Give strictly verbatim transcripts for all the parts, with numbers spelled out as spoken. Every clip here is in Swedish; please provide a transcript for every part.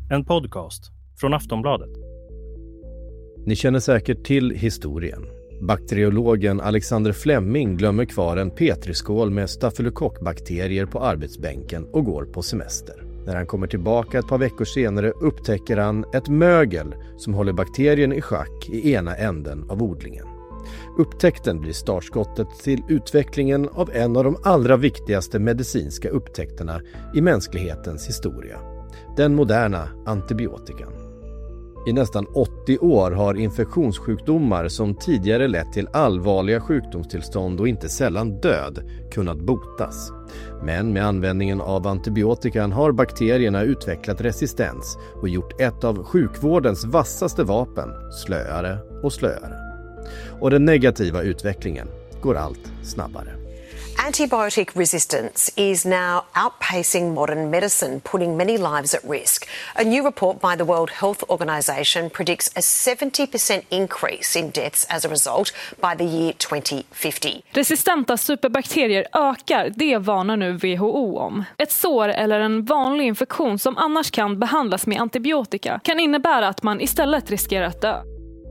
En podcast från Aftonbladet. Ni känner säkert till historien. Bakteriologen Alexander Fleming glömmer kvar en petriskål med stafylokockbakterier på arbetsbänken och går på semester. När han kommer tillbaka ett par veckor senare upptäcker han ett mögel som håller bakterien i schack i ena änden av odlingen. Upptäckten blir startskottet till utvecklingen av en av de allra viktigaste medicinska upptäckterna i mänsklighetens historia. Den moderna antibiotikan. I nästan åttio år har infektionssjukdomar som tidigare lett till allvarliga sjukdomstillstånd och inte sällan död kunnat botas. Men med användningen av antibiotikan har bakterierna utvecklat resistens och gjort ett av sjukvårdens vassaste vapen slöare och slöare. Och den negativa utvecklingen går allt snabbare. Antibiotic resistance is now outpacing modern medicine, putting many lives at risk. A new report by the World Health Organization predicts a seventy percent increase in deaths as a result by the year twenty fifty. Resistenta superbakterier ökar, det varnar nu W H O om. Ett sår eller en vanlig infektion som annars kan behandlas med antibiotika kan innebära att man istället riskerar att dö.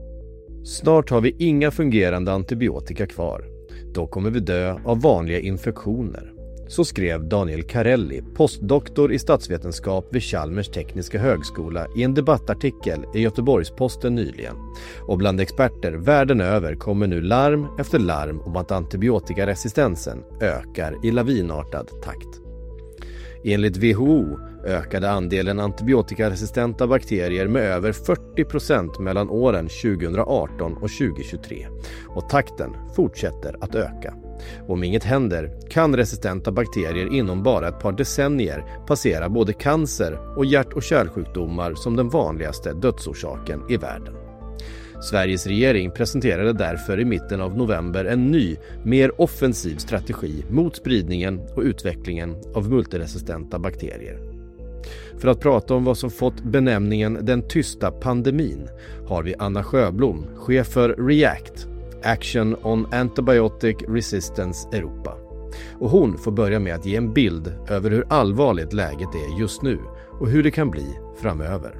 Snart har vi inga fungerande antibiotika kvar. Då kommer vi dö av vanliga infektioner. Så skrev Daniel Carelli, postdoktor i statsvetenskap vid Chalmers tekniska högskola i en debattartikel i Göteborgs-Posten nyligen. Och bland experter världen över kommer nu larm efter larm om att antibiotikaresistensen ökar i lavinartad takt. Enligt W H O ökade andelen antibiotikaresistenta bakterier med över fyrtio procent mellan åren tjugoarton och tjugohundratjugotre och takten fortsätter att öka. Om inget händer kan resistenta bakterier inom bara ett par decennier passera både cancer och hjärt- och kärlsjukdomar som den vanligaste dödsorsaken i världen. Sveriges regering presenterade därför i mitten av november en ny, mer offensiv strategi mot spridningen och utvecklingen av multiresistenta bakterier. För att prata om vad som fått benämningen den tysta pandemin har vi Anna Sjöblom, chef för REACT, Action on Antibiotic Resistance Europa. Och hon får börja med att ge en bild över hur allvarligt läget är just nu och hur det kan bli framöver.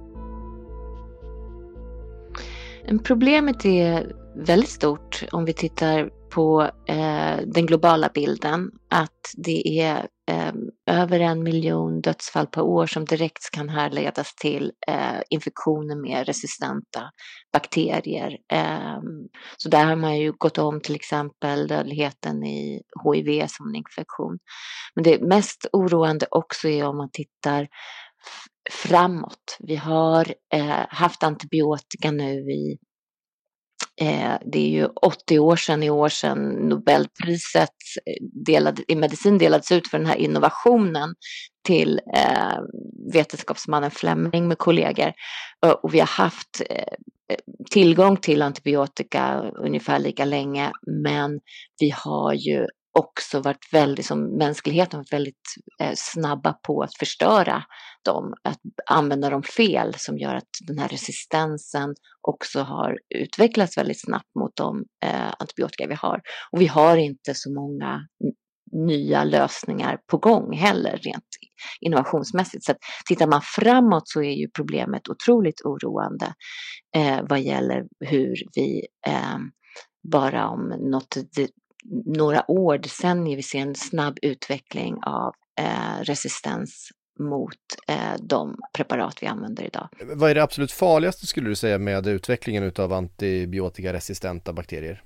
Problemet är väldigt stort om vi tittar på eh, den globala bilden, att det är eh, över en miljon dödsfall per år som direkt kan härledas till eh, infektioner med resistenta bakterier. Eh, så där har man ju gått om till exempel dödligheten i H I V som en infektion. Men det mest oroande också är om man tittar framåt. Vi har eh, haft antibiotika nu i eh, det är ju åttio år sedan i år sedan Nobelpriset delad, i medicin delades ut för den här innovationen till eh, vetenskapsmannen Fleming med kollegor. Och vi har haft eh, tillgång till antibiotika ungefär lika länge, men vi har ju också varit väldigt, som mänskligheten varit väldigt eh, snabba på att förstöra dem, att använda dem fel, som gör att den här resistensen också har utvecklats väldigt snabbt mot de eh, antibiotika vi har. Och vi har inte så många n- nya lösningar på gång heller rent innovationsmässigt. Så att tittar man framåt så är ju problemet otroligt oroande eh, vad gäller hur vi eh, bara om något några år, decennier, vi ser en snabb utveckling av eh, resistens mot eh, de preparat vi använder idag. Vad är det absolut farligaste skulle du säga med utvecklingen av antibiotikaresistenta bakterier?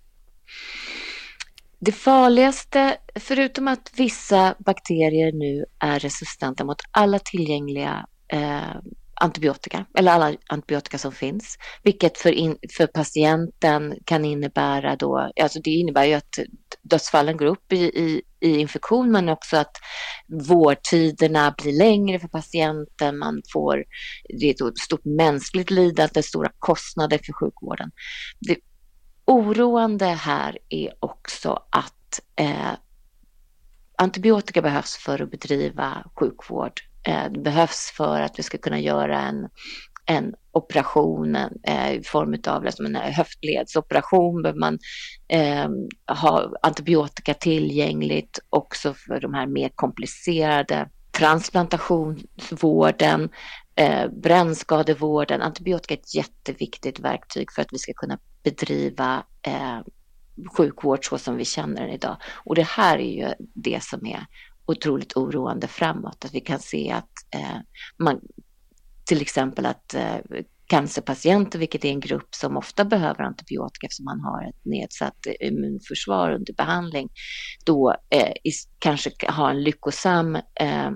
Det farligaste, förutom att vissa bakterier nu är resistenta mot alla tillgängliga eh, antibiotika, eller alla antibiotika som finns, vilket för, in, för patienten kan innebära då, alltså det innebär ju att dödsfallen går upp i, i, i infektion, men också att vårdtiderna blir längre för patienten, man får, det är ett stort mänskligt lidande, stora kostnader för sjukvården. Det oroande här är också att eh, antibiotika behövs för att bedriva sjukvård. Det behövs för att vi ska kunna göra en, en operation eh, i form av liksom en höftledsoperation. Behöver man eh, ha antibiotika tillgängligt också för de här mer komplicerade transplantationsvården. eh, brännskadevården. Antibiotika är ett jätteviktigt verktyg för att vi ska kunna bedriva eh, sjukvård så som vi känner den idag. Och det här är ju det som är otroligt oroande framåt. Att vi kan se att eh, man, till exempel att eh, cancerpatienter, vilket är en grupp som ofta behöver antibiotika eftersom man har ett nedsatt immunförsvar under behandling, då eh, is, kanske har en lyckosam eh,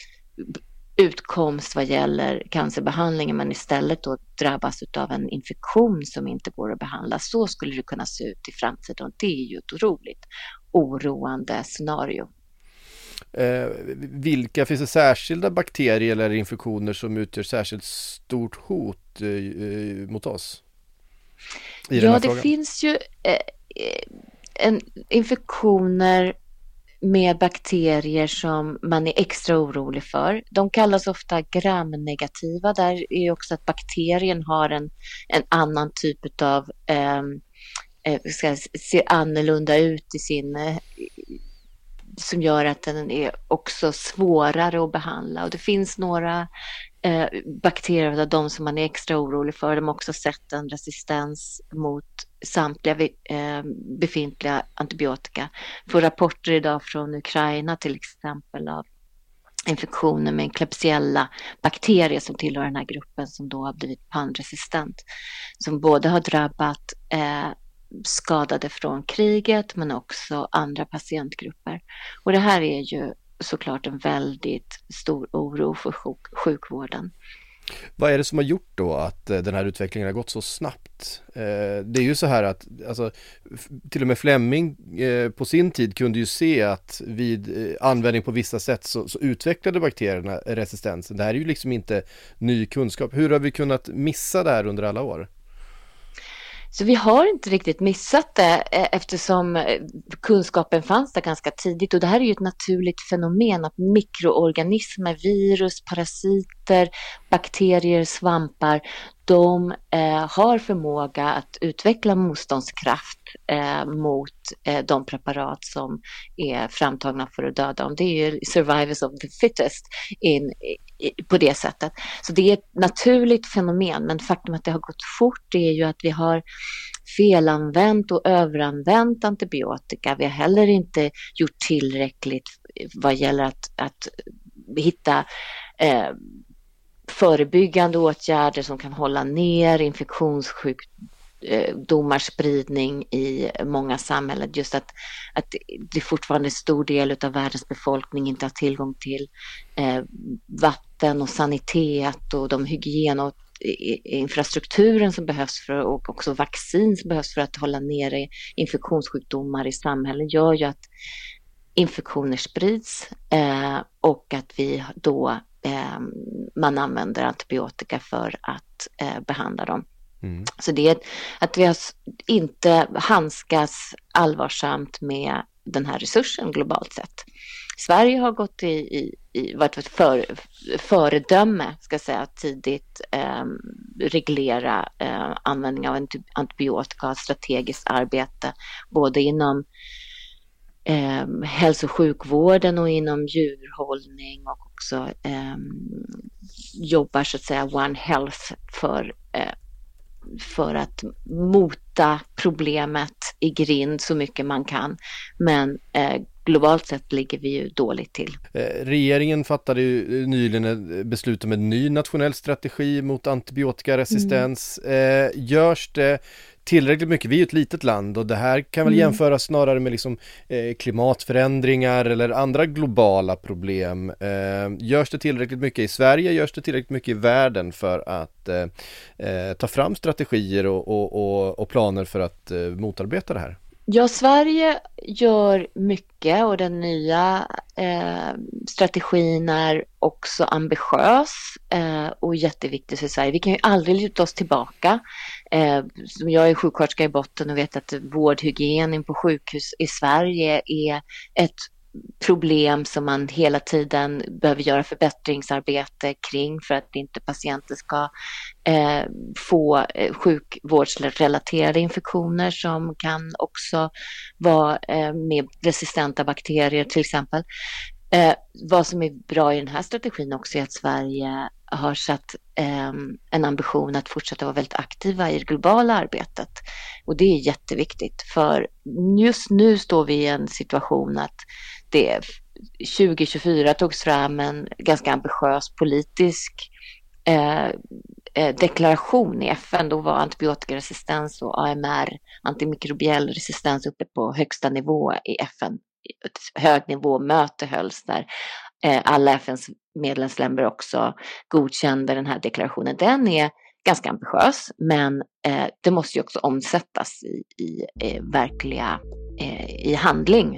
utkomst vad gäller cancerbehandlingen, men istället då drabbas av en infektion som inte går att behandla. Så skulle det kunna se ut i framtiden, och det är ju ett otroligt oroande scenario. Eh, vilka finns det särskilda bakterier eller infektioner som utgör särskilt stort hot eh, mot oss? I ja, det finns ju eh, en, infektioner med bakterier som man är extra orolig för. De kallas ofta gramnegativa. Där är också att bakterien har en, en annan typ av eh, ska se annorlunda ut i sin eh, som gör att den är också svårare att behandla. Och det finns några eh, bakterier av de som man är extra orolig för. De har också sett en resistens mot samtliga eh, befintliga antibiotika. För rapporter idag från Ukraina till exempel av infektioner med en Klebsiella bakterie som tillhör den här gruppen som då har blivit panresistent. Som både har drabbat eh, skadade från kriget men också andra patientgrupper. Och det här är ju såklart en väldigt stor oro för sjuk- sjukvården. Vad är det som har gjort då att den här utvecklingen har gått så snabbt? Det är ju så här att alltså, till och med Fleming på sin tid kunde ju se att vid användning på vissa sätt så, så utvecklade bakterierna resistensen. Det här är ju liksom inte ny kunskap. Hur har vi kunnat missa det här under alla år? Så vi har inte riktigt missat det eftersom kunskapen fanns där ganska tidigt. Och det här är ju ett naturligt fenomen att mikroorganismer, virus, parasiter, bakterier, svampar, de eh, har förmåga att utveckla motståndskraft eh, mot eh, de preparat som är framtagna för att döda dem. Det är ju survivors of the fittest in, i, på det sättet. Så det är ett naturligt fenomen, men faktum att det har gått fort det är ju att vi har felanvänt och överanvänt antibiotika. Vi har heller inte gjort tillräckligt vad gäller att, att hitta eh, förebyggande åtgärder som kan hålla ner infektionssjukdomars spridning i många samhällen. Just att, att det fortfarande är stor del av världens befolkning inte har tillgång till eh, vatten och sanitet och de hygien och infrastrukturen som behövs för, och också vaccin som behövs för att hålla nere infektionssjukdomar i samhällen gör ju att infektioner sprids eh, och att vi då eh, man använder antibiotika för att eh, behandla dem. Mm. Så det är att vi har inte handskas allvarsamt med den här resursen globalt sett. Sverige har gått i, i, i varit ett för, föredöme ska jag säga, tidigt eh, reglera eh, användning av antibiotika, strategiskt arbete både inom eh, hälso- och sjukvården och inom djurhållning och också eh, jobbar så att säga One Health för eh, för att mota problemet i grind så mycket man kan. Men eh, globalt sett ligger vi ju dåligt till. Regeringen fattade ju nyligen beslut om en ny nationell strategi mot antibiotikaresistens. Mm. Eh, görs det tillräckligt mycket? Vi är ju ett litet land och det här kan väl mm. jämföras snarare med liksom, eh, klimatförändringar eller andra globala problem. Eh, görs det tillräckligt mycket i Sverige? Görs det tillräckligt mycket i världen för att eh, eh, ta fram strategier och, och, och, och planer för att eh, motarbeta det här? Ja, Sverige gör mycket och den nya eh, strategin är också ambitiös eh, och jätteviktig för Sverige. Vi kan ju aldrig luta oss tillbaka. Eh, jag är sjuksköterska i botten och vet att vårdhygienen på sjukhus i Sverige är ett problem som man hela tiden behöver göra förbättringsarbete kring för att inte patienter ska eh, få eh, sjukvårdsrelaterade infektioner som kan också vara eh, med resistenta bakterier till exempel. Eh, vad som är bra i den här strategin också är att Sverige har satt eh, en ambition att fortsätta vara väldigt aktiva i det globala arbetet. Och det är jätteviktigt, för just nu står vi i en situation att det tjugo tjugofyra togs fram en ganska ambitiös politisk eh, deklaration i F N. Då var antibiotikaresistens och A M R, antimikrobiell resistens, uppe på högsta nivå i F N. Ett högnivåmöte hölls där alla F N:s medlemsländer också godkände den här deklarationen. Den är ganska ambitiös, men eh, det måste ju också omsättas i, i eh, verkliga eh, i handling.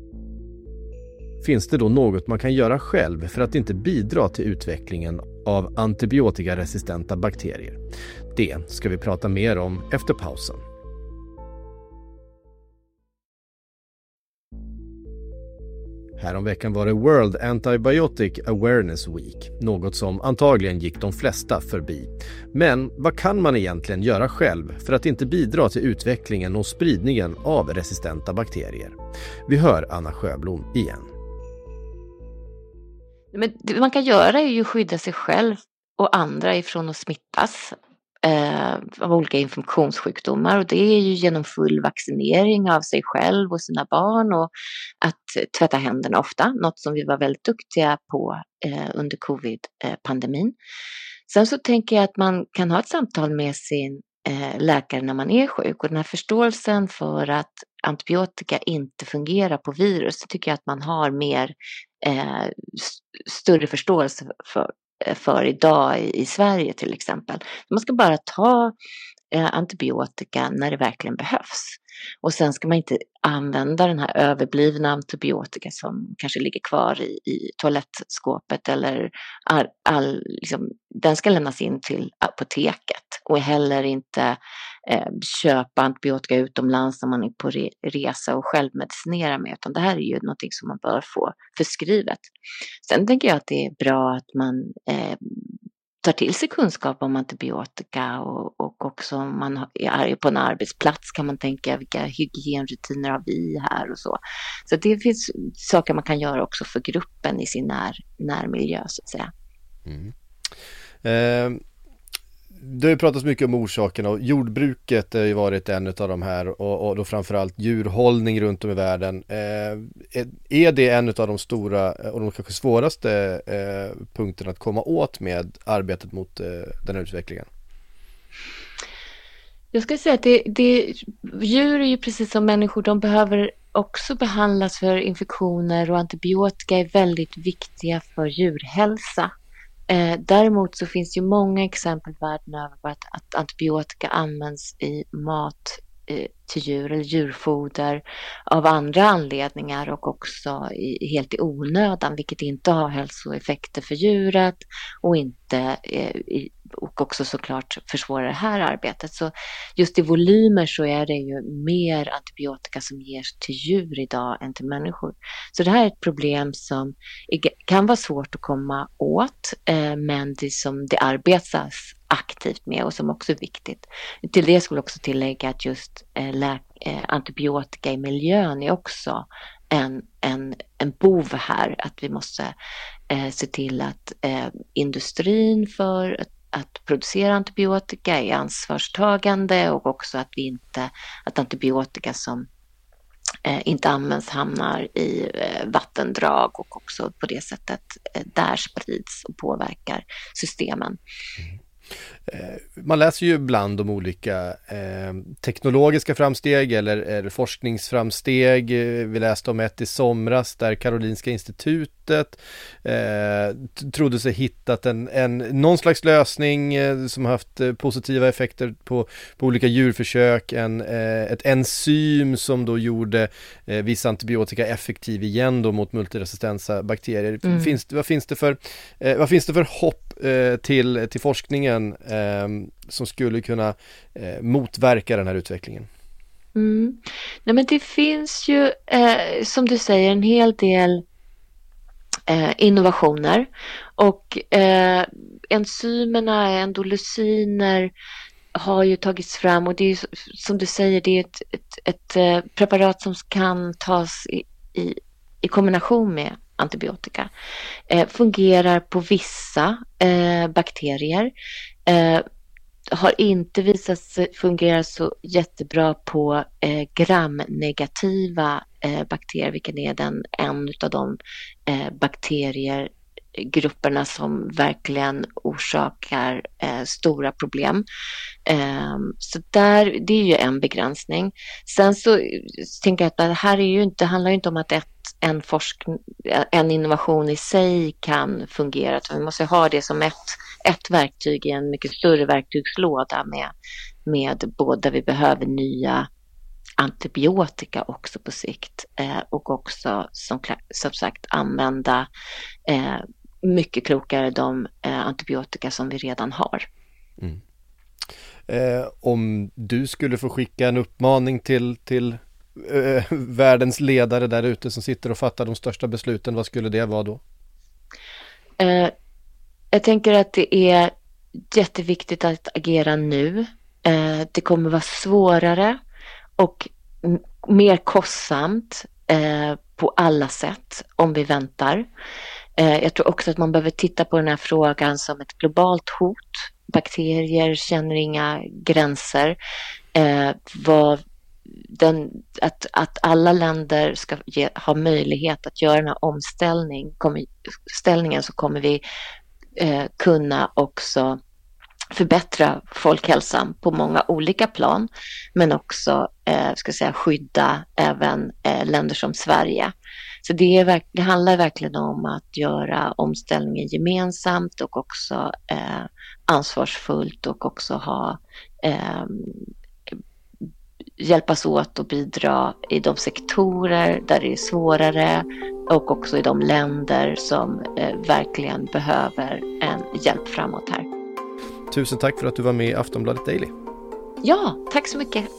Finns det då något man kan göra själv för att inte bidra till utvecklingen av antibiotikaresistenta bakterier? Det ska vi prata mer om efter pausen. Häromveckan var det World Antibiotic Awareness Week, något som antagligen gick de flesta förbi. Men vad kan man egentligen göra själv för att inte bidra till utvecklingen och spridningen av resistenta bakterier? Vi hör Anna Sjöblom igen. Men det man kan göra är ju att skydda sig själv och andra ifrån att smittas eh, av olika infektionssjukdomar, och det är ju genom full vaccinering av sig själv och sina barn, och att tvätta händerna ofta, något som vi var väldigt duktiga på eh, under covid-pandemin. Sen så tänker jag att man kan ha ett samtal med sin eh, läkare när man är sjuk, och den här förståelsen för att antibiotika inte fungerar på virus, det tycker jag att man har mer eh, större förståelse för, för idag i, i Sverige till exempel. Man ska bara ta eh, antibiotika när det verkligen behövs. Och sen ska man inte använda den här överblivna antibiotika som kanske ligger kvar i, i toalettskåpet, eller all, all, liksom, den ska lämnas in till apoteket, och heller inte eh, köpa antibiotika utomlands när man är på re, resa och självmedicinera med, utan det här är ju någonting som man bör få förskrivet. Sen tänker jag att det är bra att man eh, tar till sig kunskap om antibiotika, och, och också om man är på en arbetsplats kan man tänka vilka hygienrutiner har vi här och så. Så det finns saker man kan göra också för gruppen i sin när, närmiljö så att säga. Mm. Eh, det har ju pratats mycket om orsakerna, och jordbruket har ju varit en av de här, och, och då framförallt djurhållning runt om i världen. Eh, är det en av de stora och de kanske svåraste eh, punkterna att komma åt med arbetet mot eh, den här utvecklingen? Jag ska säga att det, det, djur är ju precis som människor, de behöver också behandlas för infektioner, och antibiotika är väldigt viktiga för djurhälsa. Eh, däremot så finns ju många exempel världen över på att, att antibiotika används i mat eh, till djur eller djurfoder av andra anledningar, och också i, helt i onödan, vilket inte har hälsoeffekter för djuret, och inte eh, i, och också såklart försvårar det här arbetet. Så just i volymer så är det ju mer antibiotika som ges till djur idag än till människor. Så det här är ett problem som kan vara svårt att komma åt, eh, men det som det arbetas aktivt med, och som också är viktigt. Till det skulle jag också tillägga att just eh, lä- eh, antibiotika i miljön är också en, en, en bov här. Att vi måste eh, se till att eh, industrin för att att producera antibiotika är ansvarstagande, och också att vi inte att antibiotika som eh, inte används hamnar i eh, vattendrag, och också på det sättet eh, där sprids och påverkar systemen. Mm. Man läser ju ibland om olika eh, teknologiska framsteg eller, eller forskningsframsteg. Vi läste om ett i somras där Karolinska institutet eh, trodde sig hittat en, en, någon slags lösning eh, som haft eh, positiva effekter på, på olika djurförsök. En, eh, ett enzym som då gjorde eh, vissa antibiotika effektiv igen då mot multiresistenta bakterier. Mm. Finns, vad, finns det för, eh, vad finns det för hopp eh, till, till forskningen eh, som skulle kunna eh, motverka den här utvecklingen? Mm. Nej, men det finns ju eh, som du säger en hel del eh, innovationer, och eh, enzymerna, endolysiner har ju tagits fram, och det är som du säger, det är ett, ett, ett preparat som kan tas i, i, i kombination med antibiotika. Eh, fungerar på vissa eh, bakterier. Eh, har inte visat sig fungera så jättebra på eh, gramnegativa eh, bakterier, vilken är den, en av de eh, bakteriegrupperna som verkligen orsakar eh, stora problem. Eh, så där, det är ju en begränsning. Sen så tänker jag att det här är ju inte, handlar ju inte om att ett, en, forskning, en innovation i sig kan fungera. Vi måste ha det som ett ett verktyg i en mycket större verktygslåda med, med både vi behöver nya antibiotika också på sikt eh, och också som, som sagt använda eh, mycket klokare de eh, antibiotika som vi redan har. Mm. Eh, om du skulle få skicka en uppmaning till, till eh, världens ledare där ute som sitter och fattar de största besluten, vad skulle det vara då? Eh, Jag tänker att det är jätteviktigt att agera nu. Eh, det kommer vara svårare och m- mer kostsamt eh, på alla sätt om vi väntar. Eh, jag tror också att man behöver titta på den här frågan som ett globalt hot. Bakterier känner inga gränser. Eh, vad den, att, att alla länder ska ge, ha möjlighet att göra den här omställning, kommer, ställningen, så kommer vi Eh, kunna också förbättra folkhälsan på många olika plan, men också eh, ska säga, skydda även eh, länder som Sverige. Så det, är verk- det handlar verkligen om att göra omställningen gemensamt och också eh, ansvarsfullt och också ha eh, hjälpas åt och bidra i de sektorer där det är svårare och också i de länder som eh, verkligen behöver en hjälp framåt här. Tusen tack för att du var med i Aftonbladet Daily. Ja, tack så mycket.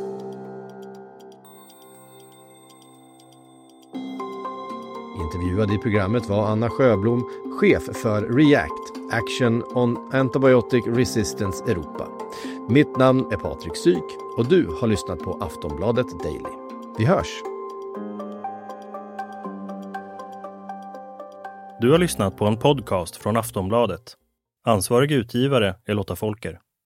Intervjuad i programmet var Anna Sjöblom, chef för REACT, Action on Antibiotic Resistance Europa. Mitt namn är Patrik Syk och du har lyssnat på Aftonbladet Daily. Vi hörs! Du har lyssnat på en podcast från Aftonbladet. Ansvarig utgivare är Lotta Folker.